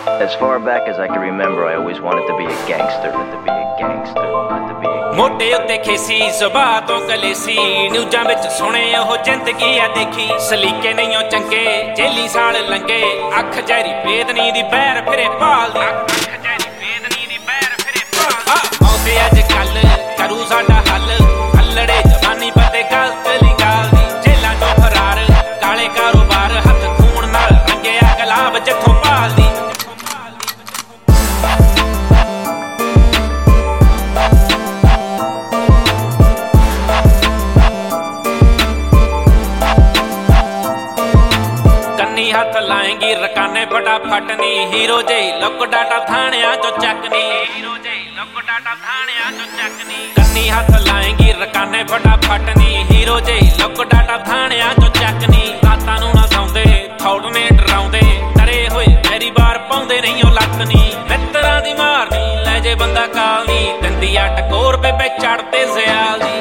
As far back as I can remember, I always wanted to be a gangster. ਮੋਢੇ ਉੱਤੇ ਖੇਸੀ ਸੁਭਾਅ ਤੋਂ ਕਲੇਸੀ ਨਿਊਜ਼ਾਂ ਵਿੱਚ ਸੁਣੇ ਉਹ ਜ਼ਿੰਦਗੀ ਆ ਦੇਖੀ ਸਲੀਕੇ ਨਹੀਂ ਉਹ ਚੰਗੇ ਜੇਲੀ ਸਾਲ ਲੰਗੇ ਅੱਖ ਜੈਰੀ ਬੇਦਨੀ ਦੀ ਬੈਰ ਫਿਰੇ ਭਾਲਦੀ ਆਉਂਦੇ ਅੱਜ ਕੱਲ ਕਰੂ ਸਾਡਾ ਹੱਲ ਹੱਲੜੇ ਜਵਾਨੀ ਪਤੇ ਗਲਤ ਲਿਗਾਲਦੀ ਜੇਲਾਂ ਤੋਂ ਫਰਾਰ ਕਾਲੇ ਕਾਰੋਬਾਰ ਹੱਥ ਖੂਨ ਨਾਲ ਰੰਗਿਆ ਗੁਲਾਬ ਜਿੱਥੋਂ ਭਾਲਦੀ ਹੱਥ ਲਾਏਂਗੀ ਰਕਾਨੇ ਫਟਾਫਟ ਨੀ ਹੀਰੋ ਜੇ ਲੁੱਕ ਡਾਟਾ ਥਾਣਿਆਂ ਚੋਂ ਚੱਕਨੀ ਕੰਨੀ ਹੱਥ ਲਾਏਂਗੀ ਰਕਾਨੇ ਫਟਾਫਟ ਨੀ ਹੀਰੋ ਜੇ ਲੁੱਕ ਡਾਟਾ ਥਾਣਿਆਂ ਚੋਂ ਚੱਕਨੀ ਰਾਤਾਂ ਨੂੰ ਨਾ ਸੌਂਦੇ ਥੌੜ ਨੇ ਡਰਾਉਂਦੇ ਡਰੇ ਹੋਏ ਮੇਰੀ ਬਾਰ ਪਾਉਂਦੇ ਨਹੀਂ ਉਹ ਲੱਕ ਨੀ ਮਿੱਤਰਾਂ ਦੀ ਮਾਰਨੀ ਲੈ ਜੇ ਬੰਦਾ ਕਾਲ ਨੀ ਦਿੰਦੀ ਆ ਟਕੋਰ ਬੇਬੇ ਚੜਦੇ ਸਿਆਲ ਦੀ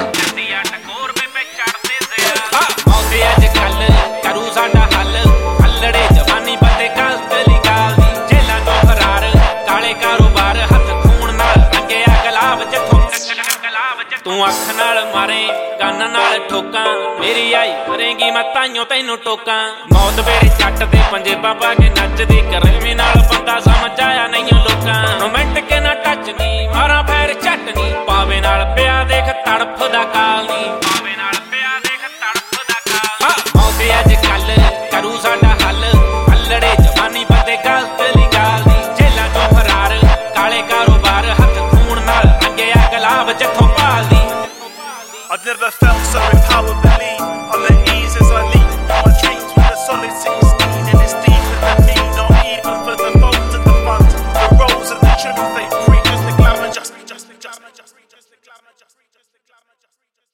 ਆਉਂਦੇ ਅੱਜ ਕੱਲ ਕਰੂ ਸਾਡਾ ਹੱਲ ਹੱਲੜੇ ਜਵਾਨੀ ਪਤੇ ਗਲਤ ਲਿਗਾਲਦੀ ਜੇਲਾਂ ਤੋਂ ਫਰਾਰ ਕਾਲੇ ਕਾਰੋਬਾਰ ਹੱਥ ਖੂਨ ਨਾਲ ਰੰਗਿਆ ਗੁਲਾਬ ਜਿੱਥੋਂ ਤੂੰ ਅੱਖ ਨਾਲ ਮਾਰੇ ਕੰਨ ਨਾਲ ਠੋਕਾਂ ਮੇਰੀ ਆਈ ਕਰੇਂਗੀ ਮੈਂ ਤਾਈਓ ਤੈਨੂੰ ਟੋਕਾਂ ਮੌਤ ਵੇਲੇ ਛੱਟ ਦੇ ਪੰਜੇਬਾਂ ਪਾ ਕੇ ਨੱਚਦੀ ਕਰੇਵੇਂ ਨਾਲ ਬੰਦਾ ਸਮਝ ਆਇਆ ਨਹੀਂ ਲੋਕਾਂ ਮਿੰਟ ਕੇ ਨਾ ਟੱਚ ਨੀ ਮਾਰਾਂ ਫੈਰ ਝੱਟ ਨੀ ਪਾਵੇ ਨਾਲ ਪਿਆ ਦੇਖ ਤੜਫ ਦਾ ਕਾਲ ਨੀ ਆਉਂਦੇ ਅੱਜ ਕੱਲ ਕਰੂ ਸਾਡਾ ਹੱਲ ਹੱਲੜੇ ਜਵਾਨੀ ਪਤੇ ਗਲਤ ਲਿਗਾਲਦੀ ਜੇਲਾਂ ਤੋਂ ਫਰਾਰ ਕਾਲੇ ਕਾਰੋਬਾਰ ਹੱਥ ਖੂਨ ਨਾਲ ਰੰਗਿਆ ਗੁਲਾਬ ਜਿੱਥੋਂ ਭਾਲਦੀ I've never felt so empowered, believe on the ease as I leap my dreams with a solid 16 and it's deeper than me, not even for the bones and the funds, the roles and the truth they preach, just the glamour, just the glamour.